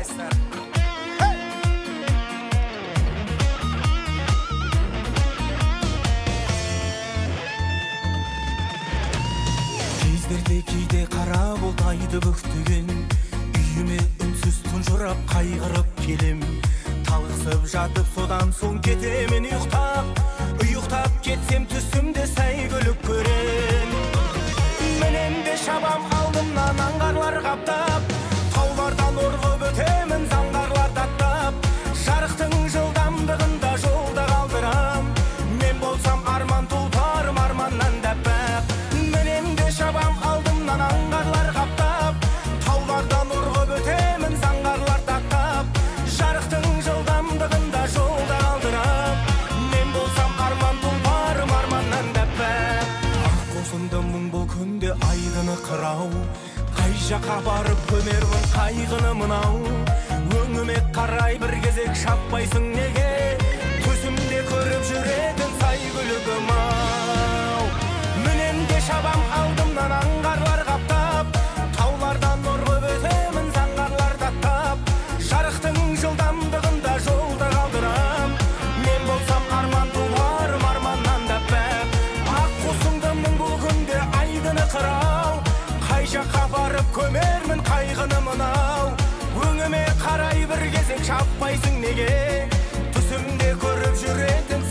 жастар. Кездерде кейде қара бұлт айды бүктеген, үйіме үнсіз тұнжырап қайғырып келем. Талықсып жатып содан соң кетемен ұйықтап кетсем түсімде сәйгүлік көрем. Менен де шабам алдымнан аңғарлар қаптап, таулардан орғып өтемін заңғарлар таттап. Жарықтың жылдамдығында жолда қалдырам, мен болсам арман тұлпарым арманнан дәппақ. Менен де шабам алдымнан аңғарлар қаптап, таулардан орғып өтемін заңғарлар таттап. Жарықтың жылдамдығында жолда қалдырам, мен болсам арман тұлпарым арманнан дәппақ. Ақ қосынды мұң бұл күнде айдыны қырау, қай жаққа барып көмермін қайғыны мынау. Өңіме қарай бір кезек шаппайсың неге, төсімде көріп жүретін сәйгүлігім ау. Менен де шабам алдымнан аңғарлар қаптап, таулардан орғып өтемін заңғарлар таттап. Жарықтың жылдамдығында жолда қалдырам, мен болсам арман тұлпарым арманнан дәппақ. Ақ қосыңды мұң бұл күнде айдыны қырау, қай жаққа барып көмермін қайғыны мынау. Өңіме қарай бір кезек шаппайсың неге, түсімде көріп жүретін